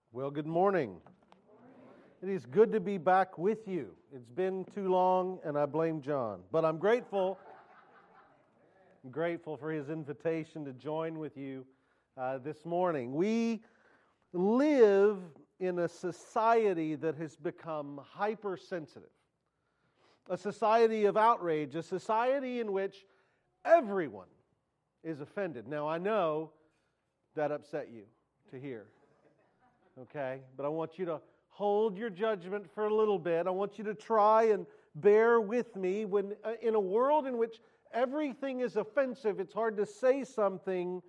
Well, good morning. It is good to be back with you. It's been too long, and I blame John. But I'm grateful. I'm grateful for his invitation to join with you this morning. We live in a society that has become hypersensitive, a society of outrage, a society in which everyone is offended. Now, I know that upset you to hear. Okay, but I want you to hold your judgment for a little bit. I want you to try and bear with me. When in a world in which everything is offensive, it's hard to say something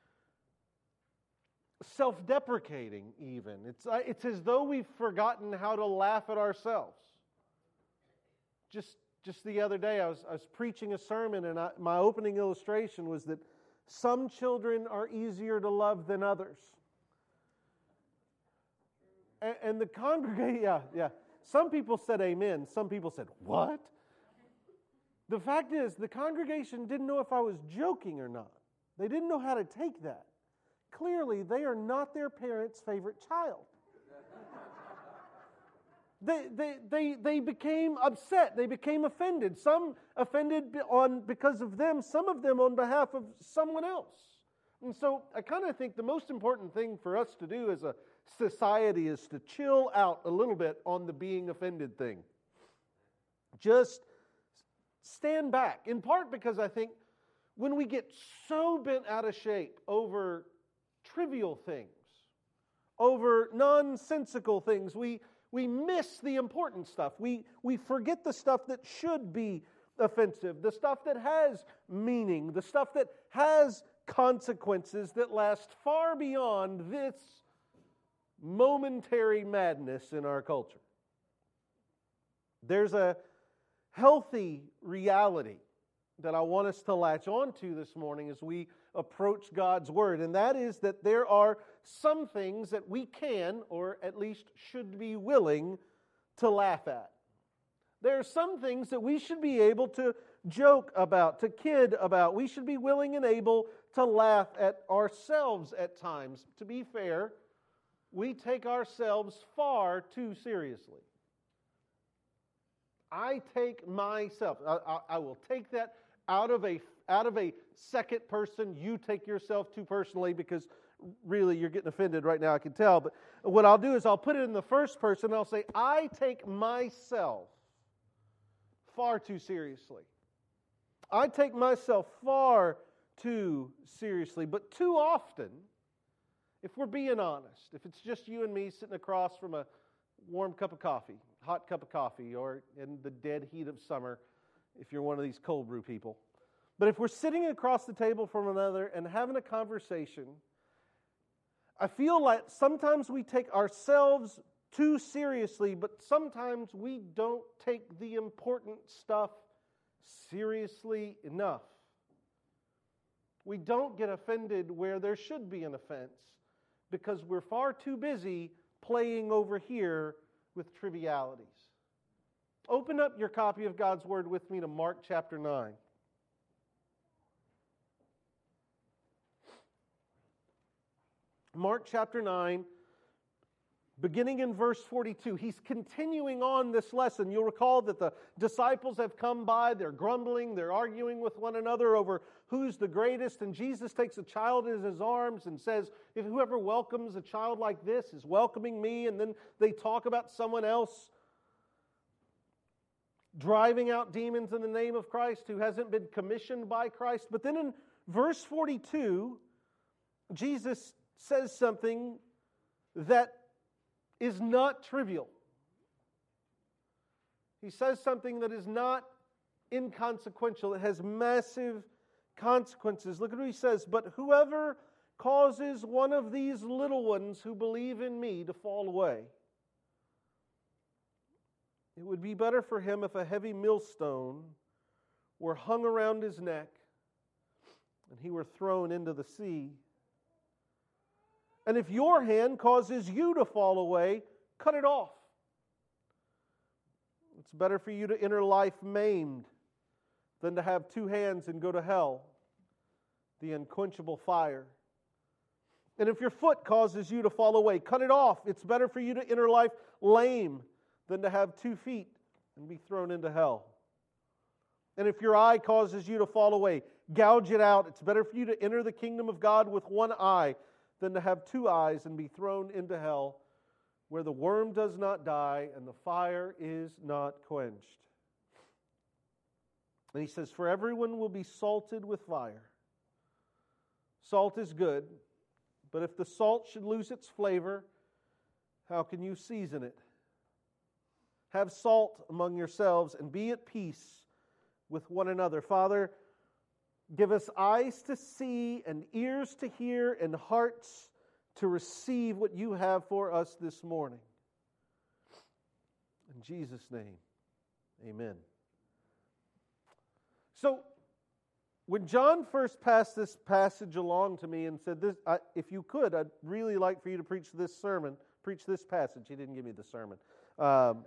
self-deprecating even. It's as though we've forgotten how to laugh at ourselves. Just the other day, I was preaching a sermon, and my opening illustration was that some children are easier to love than others. And the congregation, yeah. Some people said amen. Some people said, what? The fact is, the congregation didn't know if I was joking or not. They didn't know how to take that. Clearly, they are not their parents' favorite child. They became upset. They became offended. Some offended because of them. Some of them on behalf of someone else. And so I kind of think the most important thing for us to do as a society is to chill out a little bit on the being offended thing. Just stand back. In part because I think when we get so bent out of shape over trivial things, over nonsensical things, we miss the important stuff. We forget the stuff that should be offensive, the stuff that has meaning, the stuff that has consequences that last far beyond this momentary madness in our culture. There's a healthy reality that I want us to latch onto this morning as we approach God's Word, and that is that there are some things that we can, or at least should be willing, to laugh at. There are some things that we should be able to joke about, to kid about. We should be willing and able to laugh at ourselves at times. To be fair, we take ourselves far too seriously. I take myself. I will take that out of a second person. You take yourself too personally because really you're getting offended right now, I can tell. But what I'll do is I'll put it in the first person and I'll say, I take myself far too seriously. I take myself far too seriously. But too often, if we're being honest, if it's just you and me sitting across from a warm cup of coffee, hot cup of coffee, or in the dead heat of summer, if you're one of these cold brew people. But if we're sitting across the table from another and having a conversation, I feel like sometimes we take ourselves too seriously, but sometimes we don't take the important stuff seriously enough. We don't get offended where there should be an offense because we're far too busy playing over here with trivialities. Open up your copy of God's Word with me to Mark chapter 9. Mark chapter 9, beginning in verse 42. He's continuing on this lesson. You'll recall that the disciples have come by, they're grumbling, they're arguing with one another over who's the greatest, and Jesus takes a child in his arms and says, if whoever welcomes a child like this is welcoming me, and then they talk about someone else driving out demons in the name of Christ who hasn't been commissioned by Christ. But then in verse 42, Jesus says something that is not trivial. He says something that is not inconsequential. It has massive consequences. Look at what he says. But whoever causes one of these little ones who believe in me to fall away, it would be better for him if a heavy millstone were hung around his neck and he were thrown into the sea. And if your hand causes you to fall away, cut it off. It's better for you to enter life maimed than to have two hands and go to hell, the unquenchable fire. And if your foot causes you to fall away, cut it off. It's better for you to enter life lame than to have 2 feet and be thrown into hell. And if your eye causes you to fall away, gouge it out. It's better for you to enter the kingdom of God with 1 eye than to have 2 eyes and be thrown into hell, where the worm does not die and the fire is not quenched. And he says, for everyone will be salted with fire. Salt is good, but if the salt should lose its flavor, how can you season it? Have salt among yourselves and be at peace with one another. Father, give us eyes to see and ears to hear and hearts to receive what you have for us this morning. In Jesus' name, amen. So, when John first passed this passage along to me and said, if you could, I'd really like for you to preach this passage. He didn't give me the sermon. I'd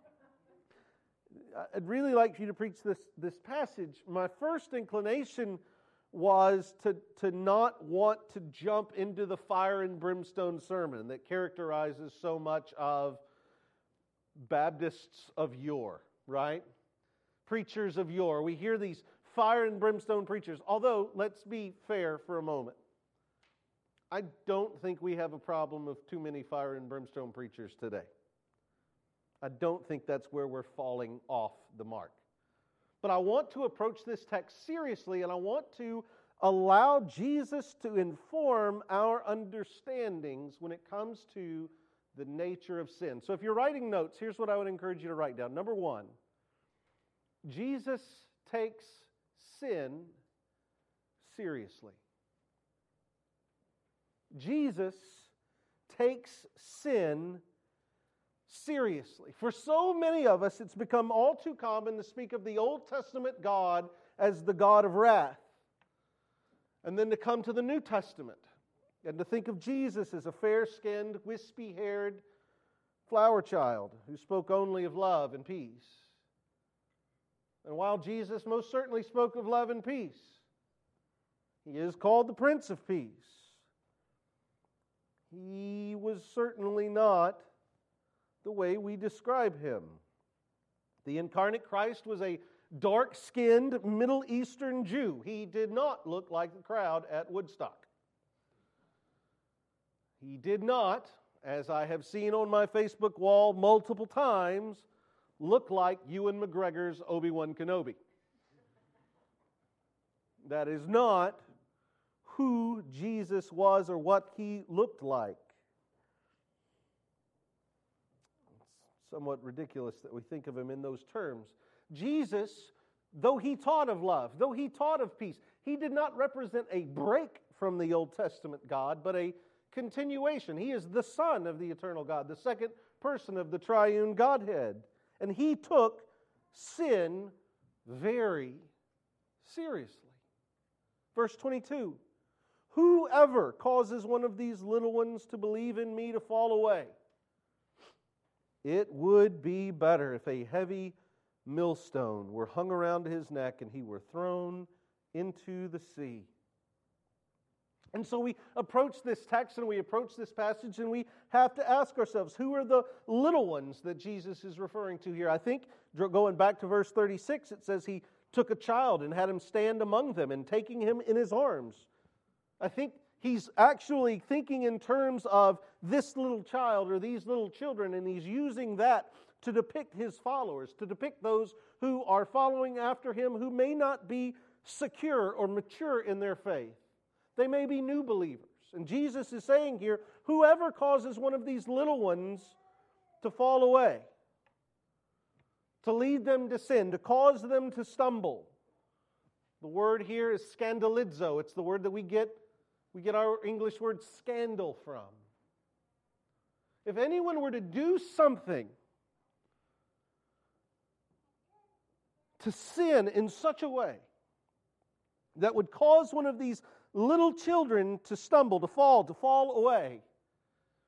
really like for you to preach this passage. My first inclination was to not want to jump into the fire and brimstone sermon that characterizes so much of Baptists of yore, right? Preachers of yore. We hear these fire and brimstone preachers. Although, let's be fair for a moment. I don't think we have a problem of too many fire and brimstone preachers today. I don't think that's where we're falling off the mark. But I want to approach this text seriously, and I want to allow Jesus to inform our understandings when it comes to the nature of sin. So if you're writing notes, here's what I would encourage you to write down. Number 1, Jesus takes sin seriously. Jesus takes sin seriously. For so many of us, it's become all too common to speak of the Old Testament God as the God of wrath, and then to come to the New Testament and to think of Jesus as a fair-skinned, wispy-haired flower child who spoke only of love and peace. And while Jesus most certainly spoke of love and peace, he is called the Prince of Peace. He was certainly not the way we describe him. The incarnate Christ was a dark-skinned Middle Eastern Jew. He did not look like the crowd at Woodstock. He did not, as I have seen on my Facebook wall multiple times, look like Ewan McGregor's Obi-Wan Kenobi. That is not who Jesus was or what he looked like. It's somewhat ridiculous that we think of him in those terms. Jesus, though he taught of love, though he taught of peace, he did not represent a break from the Old Testament God, but a continuation. He is the Son of the eternal God, the second person of the triune Godhead. And he took sin very seriously. Verse 22, whoever causes one of these little ones to believe in me to fall away, it would be better if a heavy millstone were hung around his neck and he were thrown into the sea. And so we approach this text and we approach this passage and we have to ask ourselves, who are the little ones that Jesus is referring to here? I think, going back to verse 36, it says he took a child and had him stand among them and taking him in his arms. I think he's actually thinking in terms of this little child or these little children, and he's using that to depict his followers, to depict those who are following after him who may not be secure or mature in their faith. They may be new believers. And Jesus is saying here, whoever causes one of these little ones to fall away, to lead them to sin, to cause them to stumble. The word here is scandalizo. It's the word that we get our English word scandal from. If anyone were to do something to sin in such a way that would cause one of these little children to stumble, to fall away,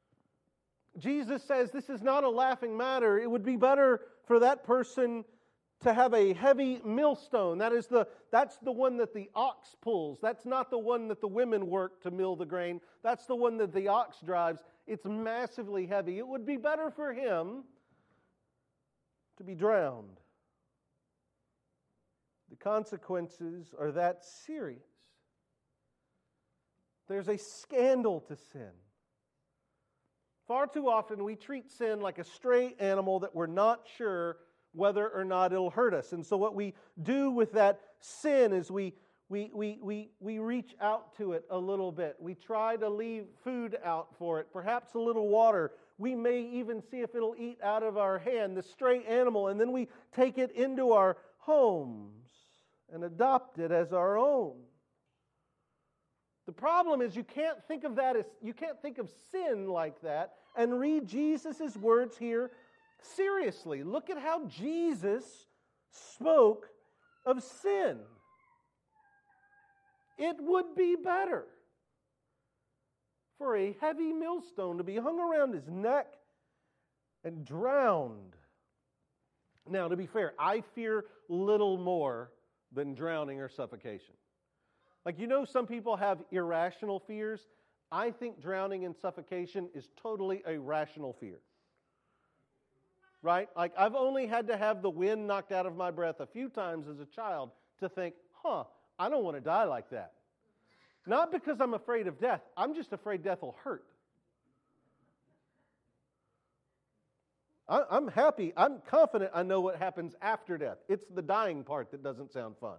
Jesus says this is not a laughing matter. It would be better for that person to have a heavy millstone. That's the one that the ox pulls. That's not the one that the women work to mill the grain. That's the one that the ox drives. It's massively heavy. It would be better for him to be drowned. The consequences are that serious. There's a scandal to sin. Far too often we treat sin like a stray animal that we're not sure whether or not it'll hurt us. And so what we do with that sin is we reach out to it a little bit. We try to leave food out for it, perhaps a little water. We may even see if it'll eat out of our hand, the stray animal, and then we take it into our homes and adopt it as our own. The problem is you can't think of sin like that and read Jesus' words here seriously. Look at how Jesus spoke of sin. It would be better for a heavy millstone to be hung around his neck and drowned. Now, to be fair, I fear little more than drowning or suffocation. Like, some people have irrational fears. I think drowning and suffocation is totally a rational fear. Right? Like, I've only had to have the wind knocked out of my breath a few times as a child to think, I don't want to die like that. Not because I'm afraid of death. I'm just afraid death will hurt. I'm happy. I'm confident I know what happens after death. It's the dying part that doesn't sound fun.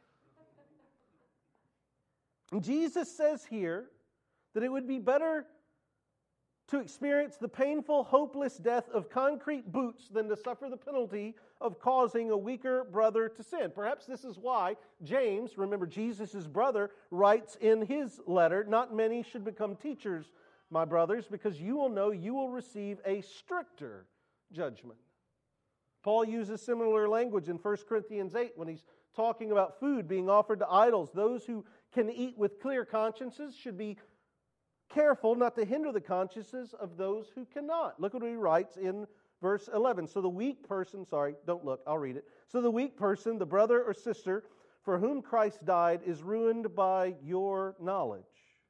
Jesus says here that it would be better to experience the painful, hopeless death of concrete boots than to suffer the penalty of causing a weaker brother to sin. Perhaps this is why James, remember Jesus' brother, writes in his letter, "Not many should become teachers, my brothers, because you will know you will receive a stricter judgment." Paul uses similar language in 1 Corinthians 8 when he's talking about food being offered to idols. Those who can eat with clear consciences should be careful not to hinder the consciences of those who cannot. Look what he writes in verse 11. So the weak person, don't look, I'll read it. So the weak person, the brother or sister for whom Christ died, is ruined by your knowledge.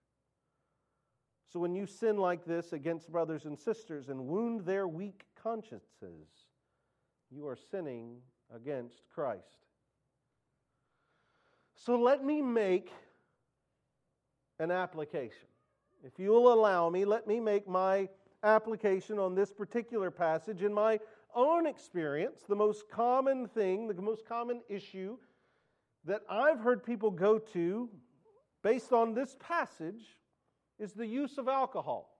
So when you sin like this against brothers and sisters and wound their weak consciences, you are sinning against Christ. So let me make an application. If you'll allow me, let me make my application on this particular passage. In my own experience, the most common thing, the most common issue that I've heard people go to based on this passage is the use of alcohol.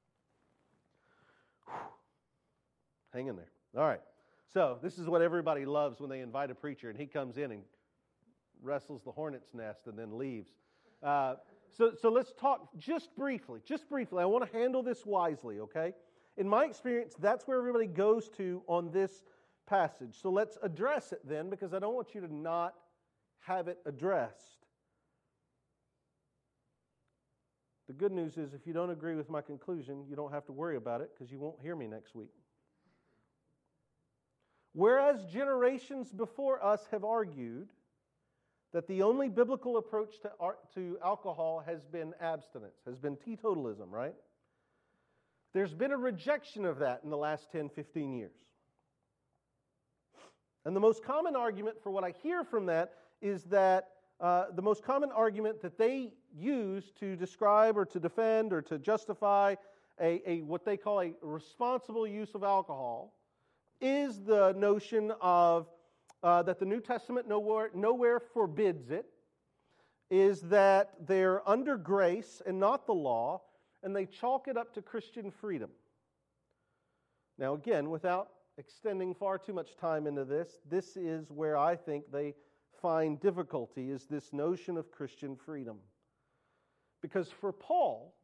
Hang in there. All right. So this is what everybody loves when they invite a preacher and he comes in and wrestles the hornet's nest and then leaves. So let's talk just briefly. I want to handle this wisely, okay? In my experience, that's where everybody goes to on this passage. So let's address it then, because I don't want you to not have it addressed. The good news is if you don't agree with my conclusion, you don't have to worry about it because you won't hear me next week. Whereas generations before us have argued that the only biblical approach to alcohol has been abstinence, has been teetotalism, right? There's been a rejection of that in the last 10, 15 years. And the most common argument for what I hear from that is that the most common argument that they use to describe or to defend or to justify a what they call a responsible use of alcohol is the notion of that the New Testament nowhere forbids it, is that they're under grace and not the law, and they chalk it up to Christian freedom. Now again, without extending far too much time into this is where I think they find difficulty, is this notion of Christian freedom. Because for Paul,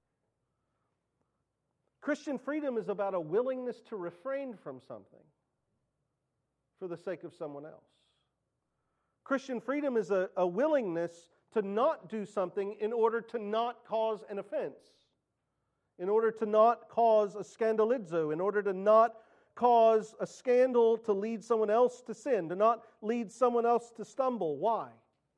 Christian freedom is about a willingness to refrain from something for the sake of someone else. Christian freedom is a willingness to not do something in order to not cause an offense, in order to not cause a scandalizo, in order to not cause a scandal to lead someone else to sin, to not lead someone else to stumble. Why?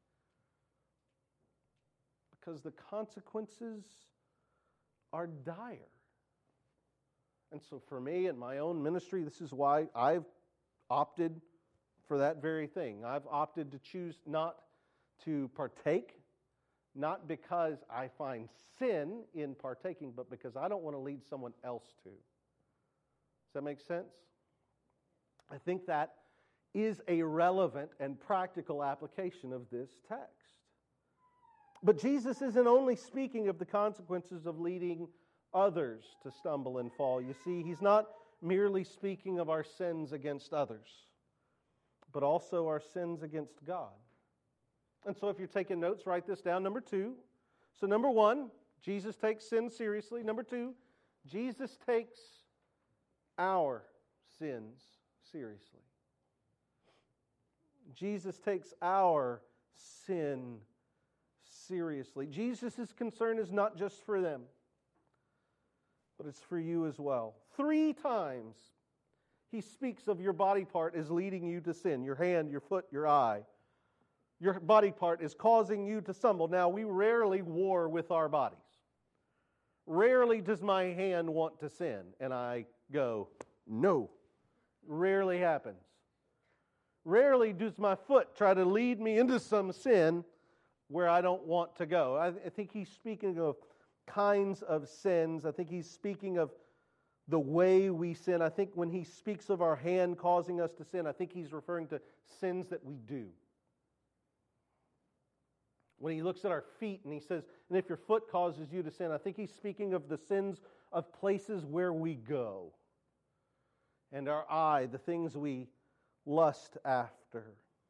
Because the consequences are dire. And so for me in my own ministry, this is why I've opted for that very thing. I've opted to choose not to partake, not because I find sin in partaking, but because I don't want to lead someone else to. Does that make sense? I think that is a relevant and practical application of this text. But Jesus isn't only speaking of the consequences of leading others to stumble and fall. You see, He's not merely speaking of our sins against others, but also our sins against God. And so if you're taking notes, write this down. Number 2. So number 1, Jesus takes sin seriously. Number 2, Jesus takes our sins seriously. Jesus takes our sin seriously. Jesus' concern is not just for them, but it's for you as well. 3 times He speaks of your body part as leading you to sin. Your hand, your foot, your eye. Your body part is causing you to stumble. Now, we rarely war with our bodies. Rarely does my hand want to sin, and I go, no. Rarely happens. Rarely does my foot try to lead me into some sin where I don't want to go. I think He's speaking of kinds of sins. I think He's speaking of the way we sin. I think when He speaks of our hand causing us to sin, I think He's referring to sins that we do. When He looks at our feet and He says, and if your foot causes you to sin, I think He's speaking of the sins of places where we go. And our eye, the things we lust after.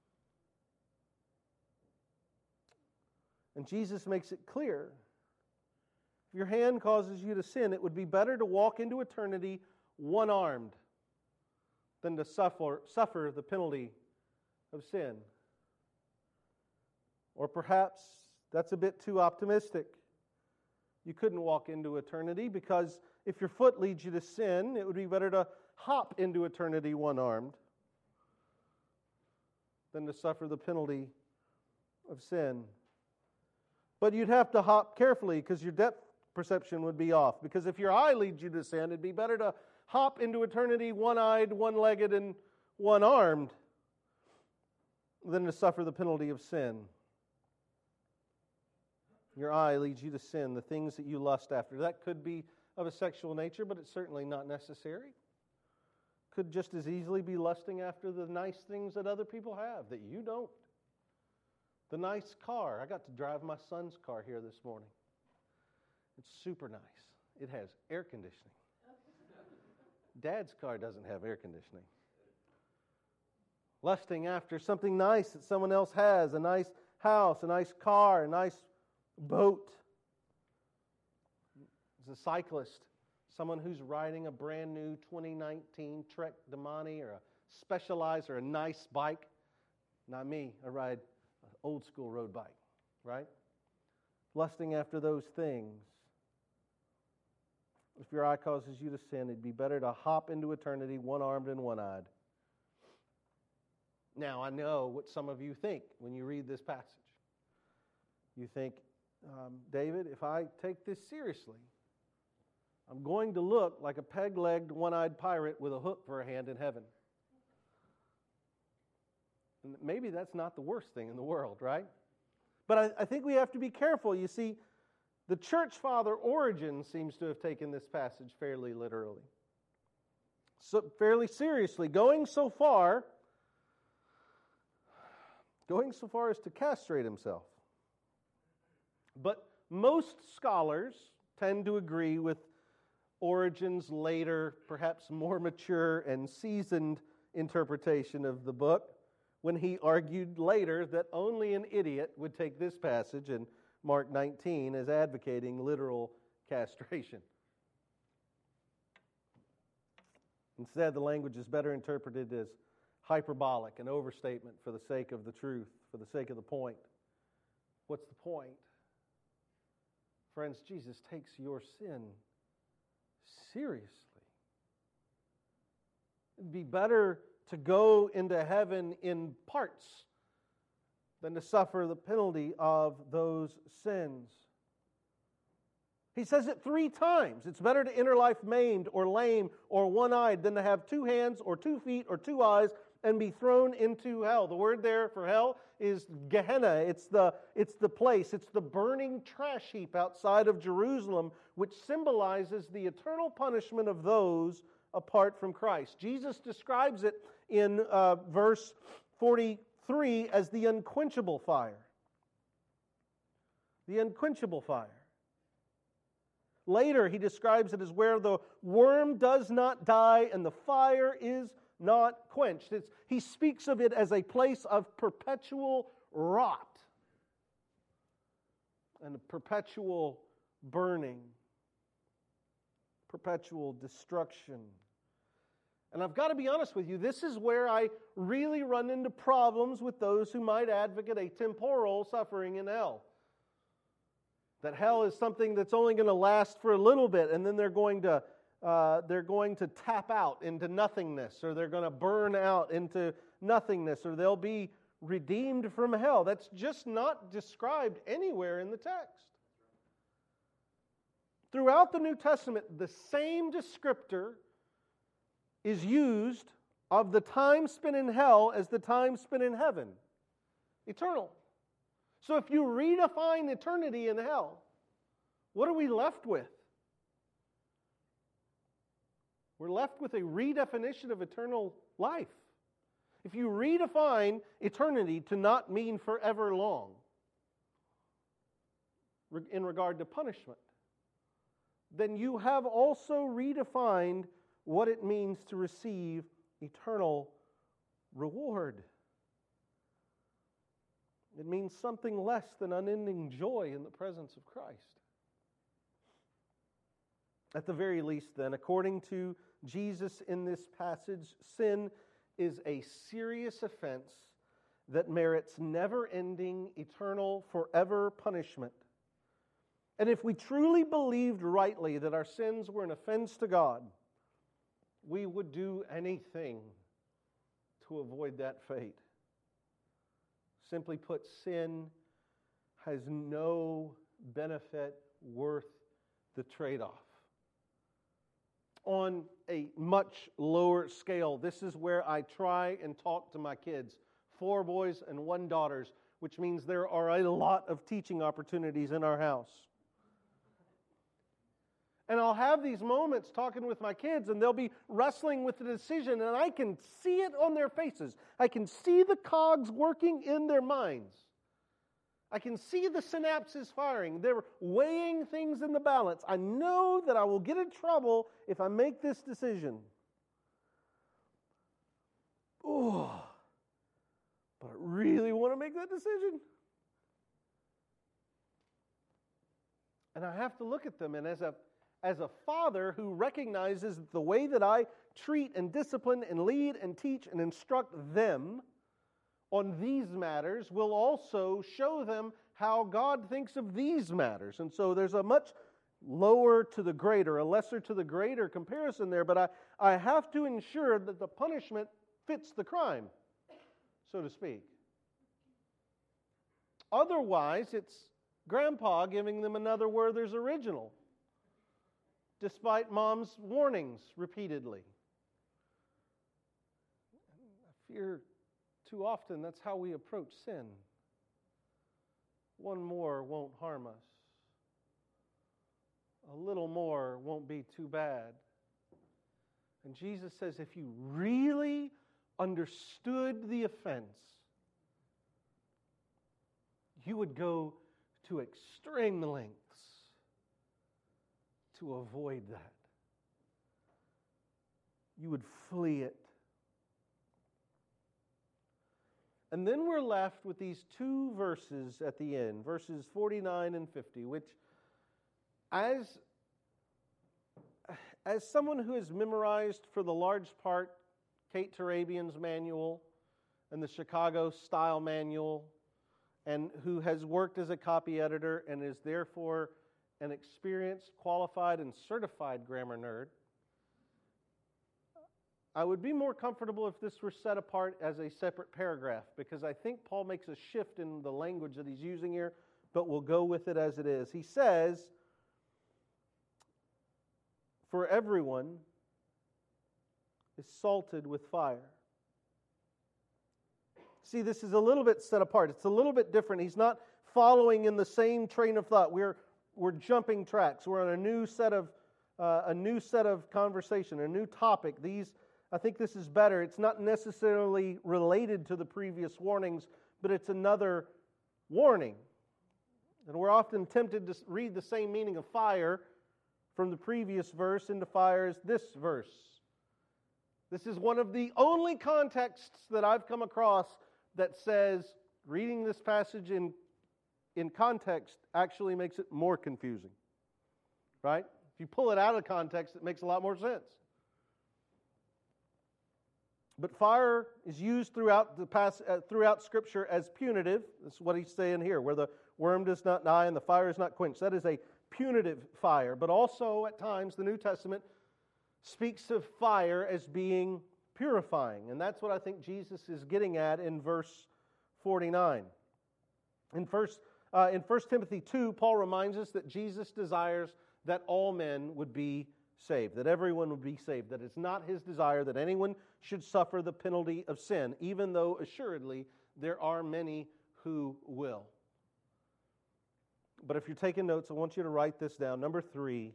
And Jesus makes it clear, if your hand causes you to sin, it would be better to walk into eternity one-armed than to suffer the penalty of sin. Or perhaps that's a bit too optimistic. You couldn't walk into eternity because if your foot leads you to sin, it would be better to hop into eternity one-armed than to suffer the penalty of sin. But you'd have to hop carefully because your depth perception would be off. Because if your eye leads you to sin, it'd be better to hop into eternity one-eyed, one-legged, and one-armed than to suffer the penalty of sin. Your eye leads you to sin, the things that you lust after. That could be of a sexual nature, but it's certainly not necessary. Could just as easily be lusting after the nice things that other people have that you don't. The nice car. I got to drive my son's car here this morning. It's super nice. It has air conditioning. Dad's car doesn't have air conditioning. Lusting after something nice that someone else has, a nice house, a nice car, a nice boat. As a cyclist, someone who's riding a brand new 2019 Trek Domani or a Specialized or a nice bike. Not me. I ride an old school road bike, right? Lusting after those things. If your eye causes you to sin, it'd be better to hop into eternity one-armed and one-eyed. Now, I know what some of you think when you read this passage. You think, David, if I take this seriously, I'm going to look like a peg-legged, one-eyed pirate with a hook for a hand in heaven. And maybe that's not the worst thing in the world, right? But I think we have to be careful. You see, the church father Origen seems to have taken this passage fairly literally. So, fairly seriously, going so far as to castrate himself. But most scholars tend to agree with Origen's later, perhaps more mature and seasoned interpretation of the book, when he argued later that only an idiot would take this passage in Mark 19 as advocating literal castration. Instead, the language is better interpreted as hyperbolic, an overstatement for the sake of the truth, for the sake of the point. What's the point? Friends, Jesus takes your sin seriously. be better to go into heaven in parts than to suffer the penalty of those sins. He says it 3 times. It's better to enter life maimed or lame or one-eyed than to have 2 hands or 2 feet or 2 eyes and be thrown into hell. The word there for hell is Gehenna. It's the place. It's the burning trash heap outside of Jerusalem, which symbolizes the eternal punishment of those apart from Christ. Jesus describes it in verse 43 as the unquenchable fire. The unquenchable fire. Later, he describes it as where the worm does not die and the fire is not quenched. He speaks of it as a place of perpetual rot and perpetual burning, perpetual destruction. And I've got to be honest with you, this is where I really run into problems with those who might advocate a temporal suffering in hell. That hell is something that's only going to last for a little bit, and then they're going to tap out into nothingness, or they're going to burn out into nothingness, or they'll be redeemed from hell. That's just not described anywhere in the text. Throughout the New Testament, the same descriptor is used of the time spent in hell as the time spent in heaven. Eternal. So if you redefine eternity in hell, what are we left with? We're left with a redefinition of eternal life. If you redefine eternity to not mean forever long in regard to punishment, then you have also redefined what it means to receive eternal reward. It means something less than unending joy in the presence of Christ. At the very least, then, according to Jesus in this passage, sin is a serious offense that merits never-ending, eternal, forever punishment. And if we truly believed rightly that our sins were an offense to God, we would do anything to avoid that fate. Simply put, sin has no benefit worth the trade-off. On a much lower scale, this is where I try and talk to my kids. 4 boys and 1 daughter, which means there are a lot of teaching opportunities in our house. And I'll have these moments talking with my kids, and they'll be wrestling with the decision, and I can see it on their faces. I can see the cogs working in their minds. I can see the synapses firing. They're weighing things in the balance. I know that I will get in trouble if I make this decision. Oh, but I really want to make that decision. And I have to look at them, and as a father who recognizes that the way that I treat and discipline and lead and teach and instruct them on these matters will also show them how God thinks of these matters. And so there's a much lower to the greater, a lesser to the greater comparison there, but I have to ensure that the punishment fits the crime, so to speak. Otherwise, it's grandpa giving them another Werther's original, despite mom's warnings repeatedly. I fear too often that's how we approach sin. One more won't harm us. A little more won't be too bad. And Jesus says if you really understood the offense, you would go to extreme lengths to avoid that. You would flee it. And then we're left with these 2 verses at the end, verses 49 and 50, which as someone who has memorized for the large part Kate Turabian's manual and the Chicago Style Manual, and who has worked as a copy editor and is therefore an experienced, qualified, and certified grammar nerd, I would be more comfortable if this were set apart as a separate paragraph, because I think Paul makes a shift in the language that he's using here, but we'll go with it as it is. He says, for everyone is salted with fire. See, this is a little bit set apart. It's a little bit different. He's not following in the same train of thought. We're jumping tracks. We're on a new set of conversation, a new topic. I think this is better. It's not necessarily related to the previous warnings, but it's another warning. And we're often tempted to read the same meaning of fire from the previous verse into fire as this verse. This is one of the only contexts that I've come across that says reading this passage in context actually makes it more confusing. Right? If you pull it out of context, it makes a lot more sense. But fire is used throughout Scripture as punitive. That's what he's saying here, where the worm does not die and the fire is not quenched. That is a punitive fire. But also, at times, the New Testament speaks of fire as being purifying. And that's what I think Jesus is getting at in verse 49. In 1 Timothy 2, Paul reminds us that Jesus desires that all men would be saved, that everyone would be saved, that it's not his desire that anyone should suffer the penalty of sin, even though assuredly there are many who will. But if you're taking notes, I want you to write this down. Number 3,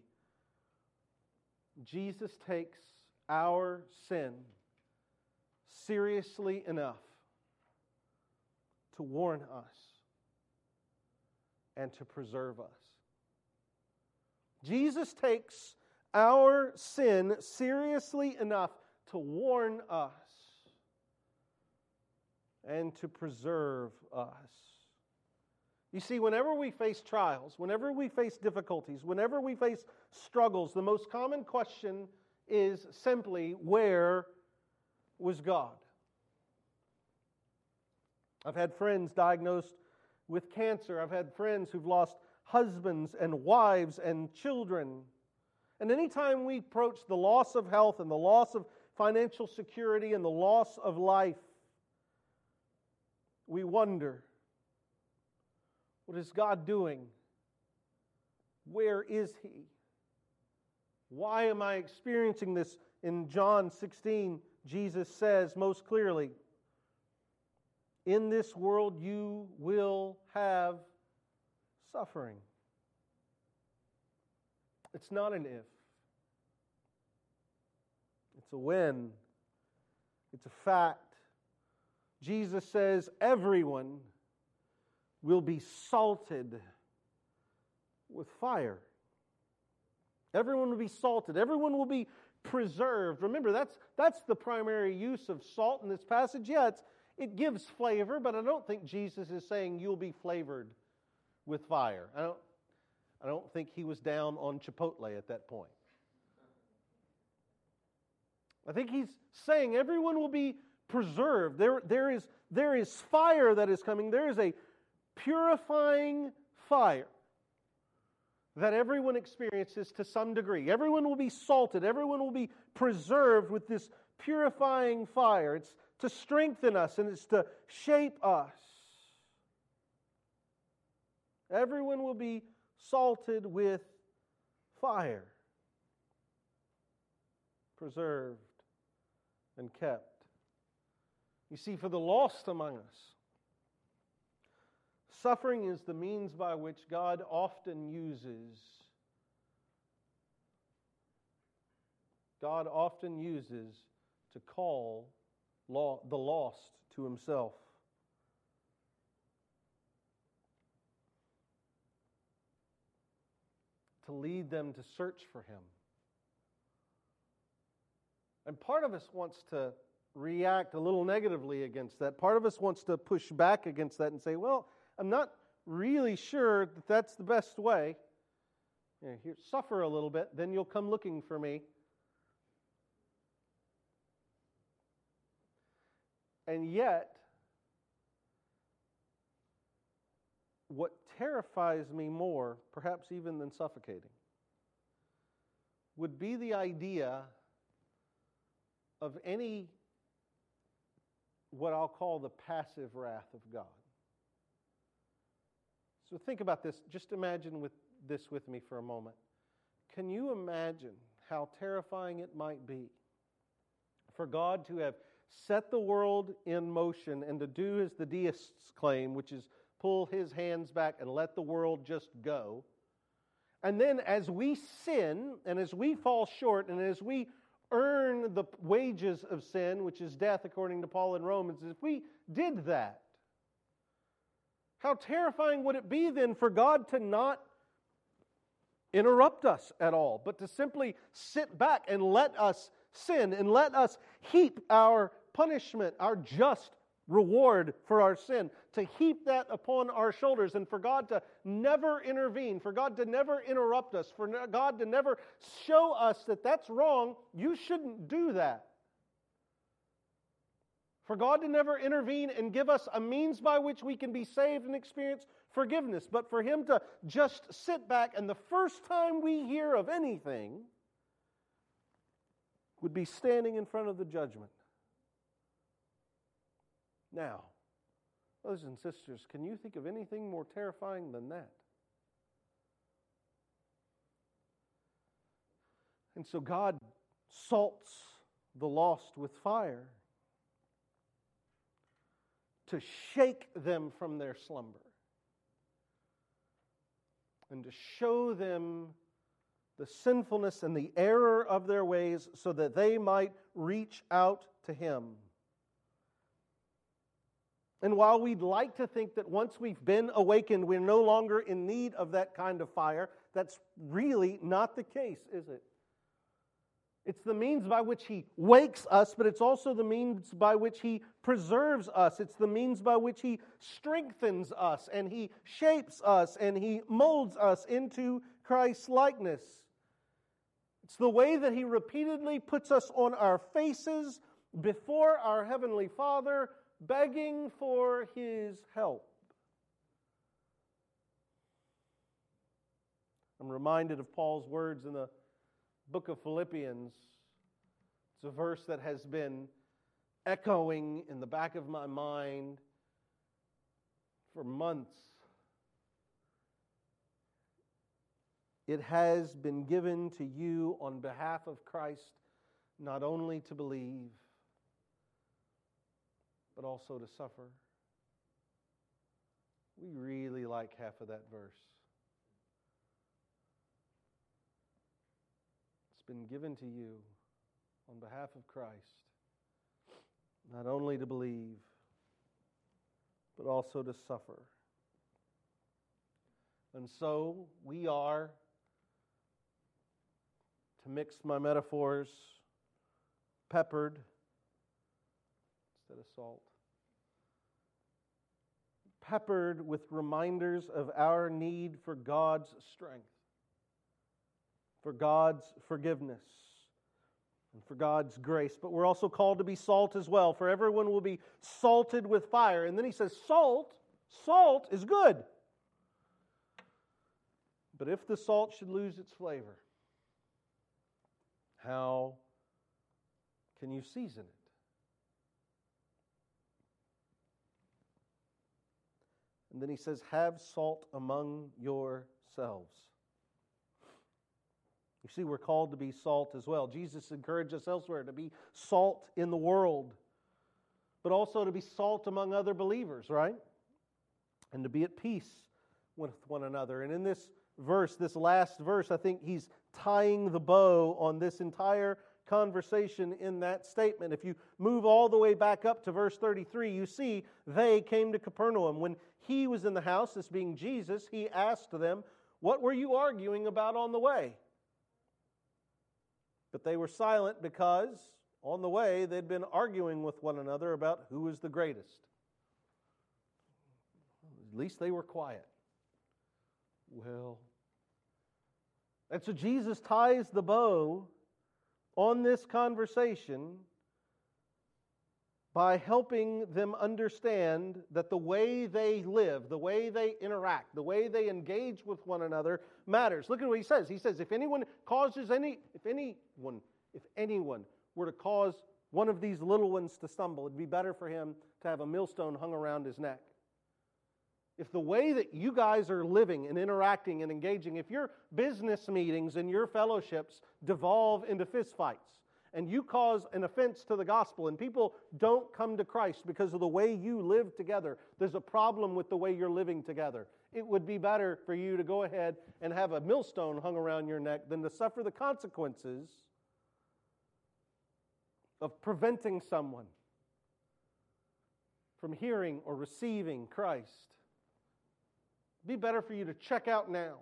Jesus takes our sin seriously enough to warn us and to preserve us. Jesus takes our sin seriously enough to warn us and to preserve us. You see, whenever we face trials, whenever we face difficulties, whenever we face struggles, the most common question is simply, where was God? I've had friends diagnosed with cancer. I've had friends who've lost husbands and wives and children. And anytime we approach the loss of health and the loss of financial security and the loss of life, we wonder, what is God doing? Where is He? Why am I experiencing this? In John 16, Jesus says most clearly, in this world you will have suffering. It's not an if. It's a when. It's a fact. Jesus says everyone will be salted with fire. Everyone will be salted. Everyone will be preserved. Remember, that's the primary use of salt in this passage. Yeah, it gives flavor, but I don't think Jesus is saying you'll be flavored with fire. I don't think he was down on Chipotle at that point. I think he's saying everyone will be preserved. There is fire that is coming. There is a purifying fire that everyone experiences to some degree. Everyone will be salted. Everyone will be preserved with this purifying fire. It's to strengthen us and it's to shape us. Everyone will be salted with fire, preserved and kept. You see, for the lost among us, suffering is the means by which God often uses to call the lost to Himself. To lead them to search for Him. And part of us wants to react a little negatively against that. Part of us wants to push back against that and say, well, I'm not really sure that that's the best way. Here, suffer a little bit, then you'll come looking for me. And yet, what terrifies me more, perhaps even than suffocating, would be the idea of any, what I'll call the passive wrath of God. So think about this. Just imagine this with me for a moment. Can you imagine how terrifying it might be for God to have set the world in motion and to do as the deists claim, which is pull His hands back and let the world just go? And then as we sin and as we fall short and as we earn the wages of sin, which is death according to Paul in Romans, if we did that, how terrifying would it be then for God to not interrupt us at all, but to simply sit back and let us sin and let us heap our punishment, our just reward for our sin, to heap that upon our shoulders, and for God to never intervene, for God to never interrupt us, for God to never show us that that's wrong, you shouldn't do that. For God to never intervene and give us a means by which we can be saved and experience forgiveness, but for Him to just sit back, and the first time we hear of anything would be standing in front of the judgment. Now, brothers and sisters, can you think of anything more terrifying than that? And so God salts the lost with fire to shake them from their slumber and to show them the sinfulness and the error of their ways so that they might reach out to Him. And while we'd like to think that once we've been awakened, we're no longer in need of that kind of fire, that's really not the case, is it? It's the means by which He wakes us, but it's also the means by which He preserves us. It's the means by which He strengthens us, and He shapes us, and He molds us into Christ's likeness. It's the way that He repeatedly puts us on our faces before our Heavenly Father, begging for His help. I'm reminded of Paul's words in the book of Philippians. It's a verse that has been echoing in the back of my mind for months. It has been given to you on behalf of Christ not only to believe, but also to suffer. We really like half of that verse. It's been given to you on behalf of Christ, not only to believe, but also to suffer. And so we are, to mix my metaphors, peppered instead of salt. Peppered with reminders of our need for God's strength, for God's forgiveness, and for God's grace. But we're also called to be salt as well, for everyone will be salted with fire. And then he says, salt is good. But if the salt should lose its flavor, how can you season it? And then he says, have salt among yourselves. You see, we're called to be salt as well. Jesus encouraged us elsewhere to be salt in the world, but also to be salt among other believers, right? And to be at peace with one another. And in this verse, this last verse, I think he's tying the bow on this entire conversation in that statement. If you move all the way back up to verse 33, you see they came to Capernaum. When He was in the house, this being Jesus, He asked them, what were you arguing about on the way? But they were silent because on the way they'd been arguing with one another about who was the greatest. At least they were quiet. Well, and so Jesus ties the bow on this conversation by helping them understand that the way they live, the way they interact, the way they engage with one another matters. Look at what he says. He says, if anyone were to cause one of these little ones to stumble, it'd be better for him to have a millstone hung around his neck. If the way that you guys are living and interacting and engaging, if your business meetings and your fellowships devolve into fistfights, and you cause an offense to the gospel, and people don't come to Christ because of the way you live together, there's a problem with the way you're living together. It would be better for you to go ahead and have a millstone hung around your neck than to suffer the consequences of preventing someone from hearing or receiving Christ. It'd be better for you to check out now.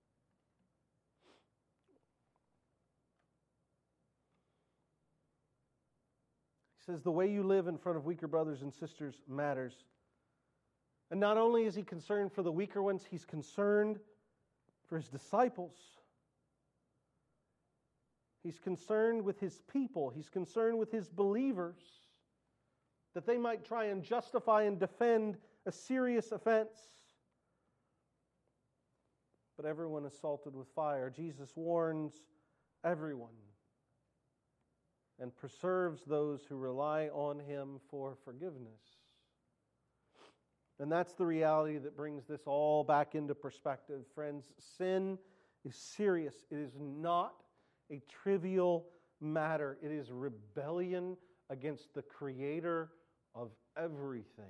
He says the way you live in front of weaker brothers and sisters matters. And not only is he concerned for the weaker ones, he's concerned for his disciples. He's concerned with his people. He's concerned with his believers, that they might try and justify and defend a serious offense. But everyone is salted with fire. Jesus warns everyone and preserves those who rely on him for forgiveness. And that's the reality that brings this all back into perspective. Friends, sin is serious. It is not a trivial matter. It is rebellion against the Creator of everything.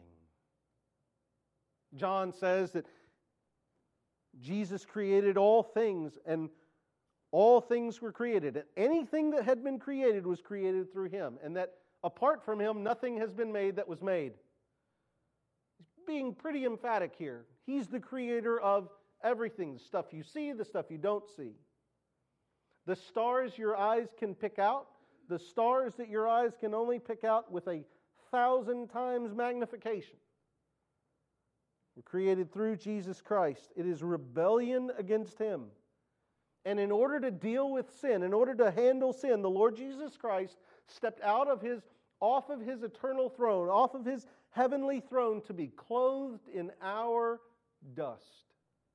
John says that Jesus created all things, and all things were created. And anything that had been created was created through him. And that apart from him, nothing has been made that was made. He's being pretty emphatic here. He's the creator of everything. The stuff you see, the stuff you don't see. The stars your eyes can pick out, the stars that your eyes can only pick out with 1,000 times magnification, were created through Jesus Christ. It is rebellion against him. And in order to deal with sin, in order to handle sin, the Lord Jesus Christ stepped off of his eternal throne, off of his heavenly throne, to be clothed in our dust.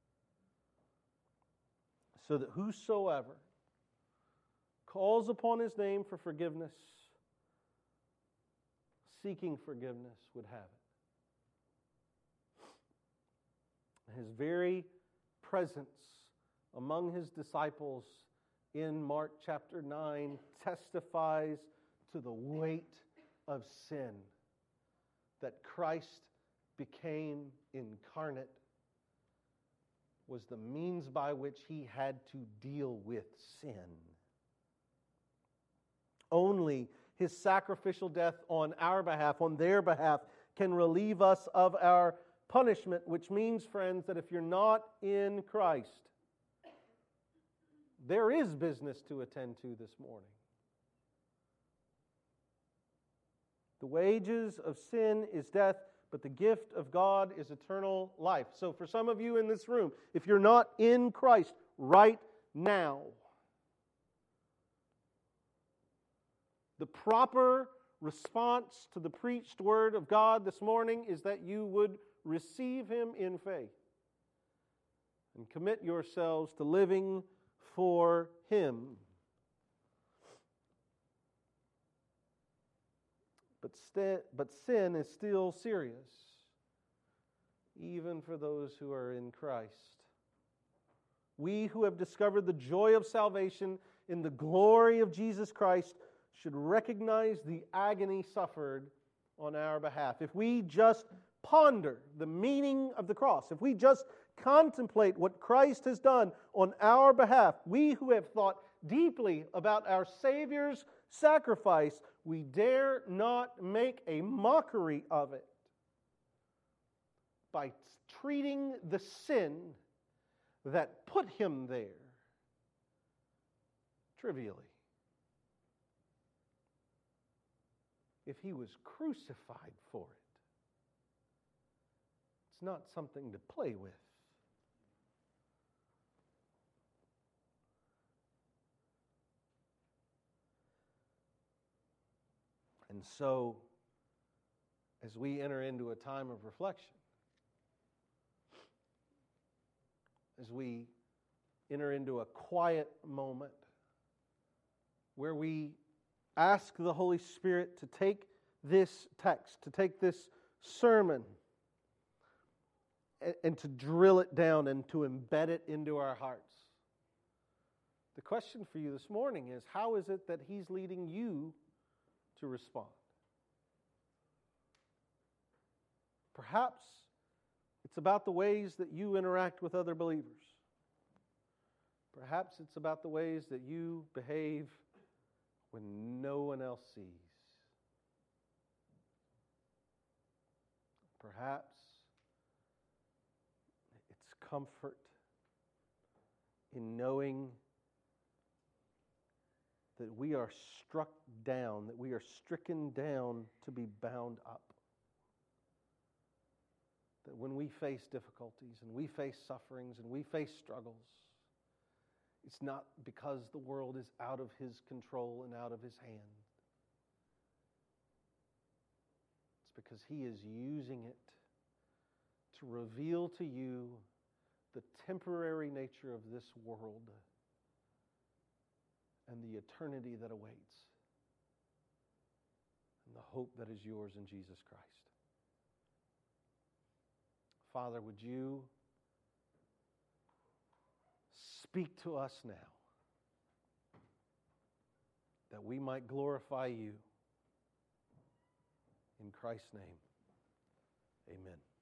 So that whosoever calls upon his name for forgiveness, seeking forgiveness, would have it. His very presence among his disciples in Mark chapter 9 testifies to the weight of sin, that Christ became incarnate was the means by which he had to deal with sin. Only his sacrificial death on our behalf, on their behalf, can relieve us of our punishment, which means, friends, that if you're not in Christ, there is business to attend to this morning. The wages of sin is death, but the gift of God is eternal life. So for some of you in this room, if you're not in Christ right now, the proper response to the preached word of God this morning is that you would receive him in faith and commit yourselves to living for him. But sin is still serious, even for those who are in Christ. We who have discovered the joy of salvation in the glory of Jesus Christ should recognize the agony suffered on our behalf. If we just ponder the meaning of the cross, if we just contemplate what Christ has done on our behalf, we who have thought deeply about our Savior's sacrifice, we dare not make a mockery of it by treating the sin that put him there trivially. If he was crucified for it, it's not something to play with. And so, as we enter into a time of reflection, as we enter into a quiet moment where we ask the Holy Spirit to take this text, to take this sermon, and to drill it down and to embed it into our hearts. The question for you this morning is, how is it that He's leading you to respond? Perhaps it's about the ways that you interact with other believers. Perhaps it's about the ways that you behave when no one else sees. Perhaps it's comfort in knowing that we are struck down, that we are stricken down to be bound up. That when we face difficulties and we face sufferings and we face struggles, it's not because the world is out of His control and out of His hand. It's because He is using it to reveal to you the temporary nature of this world and the eternity that awaits, and the hope that is yours in Jesus Christ. Father, would you speak to us now that we might glorify you. In Christ's name, amen.